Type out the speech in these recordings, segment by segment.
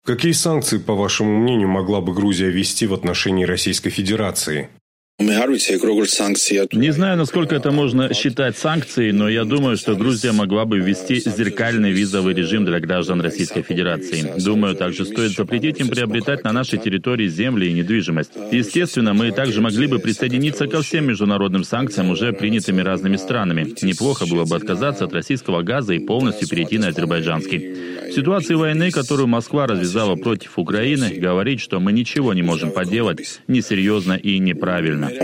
Какие санкции, по вашему мнению, могла бы Грузия ввести в отношении Российской Федерации? Не знаю, насколько это можно считать санкцией, но я думаю, что Грузия могла бы ввести зеркальный визовый режим для граждан Российской Федерации. Думаю, также стоит запретить им приобретать на нашей территории земли и недвижимость. Естественно, мы также могли бы присоединиться ко всем международным санкциям, уже принятыми разными странами. Неплохо было бы отказаться от российского газа и полностью перейти на азербайджанский. В ситуации войны, которую Москва развязала против Украины, говорить, что мы ничего не можем поделать, несерьезно и неправильно. В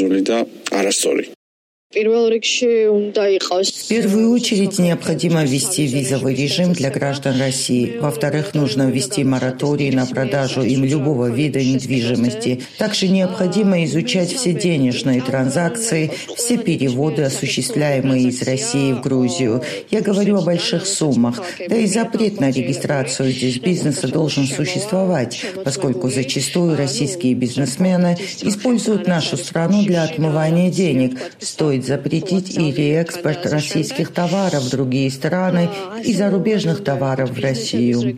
первую очередь необходимо ввести визовый режим для граждан России. Во-вторых, нужно ввести мораторий на продажу им любого вида недвижимости. Также необходимо изучать все денежные транзакции, все переводы, осуществляемые из России в Грузию. Я говорю о больших суммах. Да и запрет на регистрацию здесь бизнеса должен существовать, поскольку зачастую российские бизнесмены используют нашу страну для отмывания денег. Стоит запретить и реэкспорт российских товаров в другие страны и зарубежных товаров в Россию.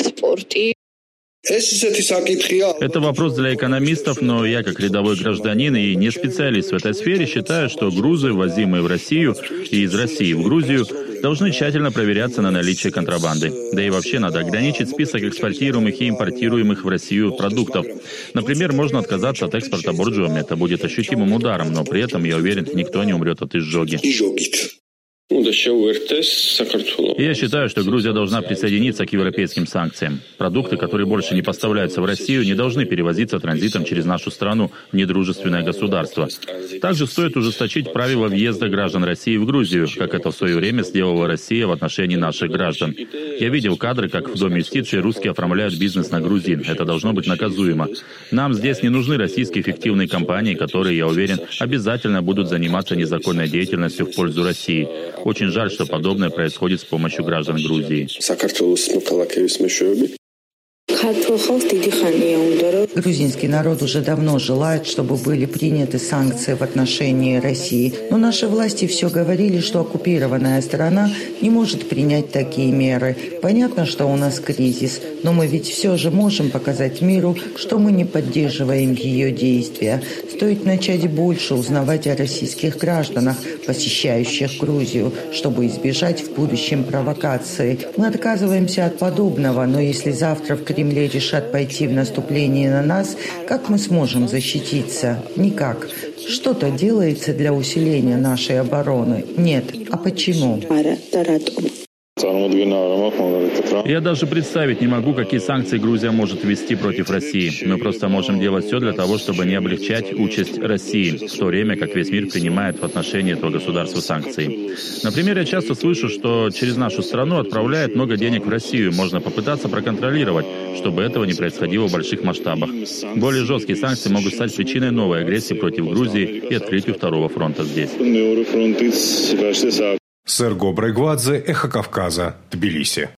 Это вопрос для экономистов, но я, как рядовой гражданин и не специалист в этой сфере, считаю, что грузы, ввозимые в Россию и из России в Грузию, должны тщательно проверяться на наличие контрабанды. Да и вообще надо ограничить список экспортируемых и импортируемых в Россию продуктов. Например, можно отказаться от экспорта боржоми. Это будет ощутимым ударом, но при этом, я уверен, никто не умрет от изжоги. Я считаю, что Грузия должна присоединиться к европейским санкциям. Продукты, которые больше не поставляются в Россию, не должны перевозиться транзитом через нашу страну в недружественное государство. Также стоит ужесточить правила въезда граждан России в Грузию, как это в свое время сделала Россия в отношении наших граждан. Я видел кадры, как в Доме юстиции русские оформляют бизнес на грузин. Это должно быть наказуемо. Нам здесь не нужны российские фиктивные компании, которые, я уверен, обязательно будут заниматься незаконной деятельностью в пользу России. Очень жаль, что подобное происходит с помощью граждан Грузии. Грузинский народ уже давно желает, чтобы были приняты санкции в отношении России. Но наши власти все говорили, что оккупированная страна не может принять такие меры. Понятно, что у нас кризис, но мы ведь все же можем показать миру, что мы не поддерживаем ее действия. Стоит начать больше узнавать о российских гражданах, посещающих Грузию, чтобы избежать в будущем провокации. Мы отказываемся от подобного, но если завтра в Кремле решат пойти в наступление на нас, как мы сможем защититься? Никак. Что-то делается для усиления нашей обороны? Нет. А почему? Я даже представить не могу, какие санкции Грузия может ввести против России. Мы просто можем делать все для того, чтобы не облегчать участь России, в то время как весь мир принимает в отношении этого государства санкции. Например, я часто слышу, что через нашу страну отправляют много денег в Россию. Можно попытаться проконтролировать, чтобы этого не происходило в больших масштабах. Более жесткие санкции могут стать причиной новой агрессии против Грузии и открытию второго фронта здесь. Серго Брайгвадзе, Эхо Кавказа, Тбилиси.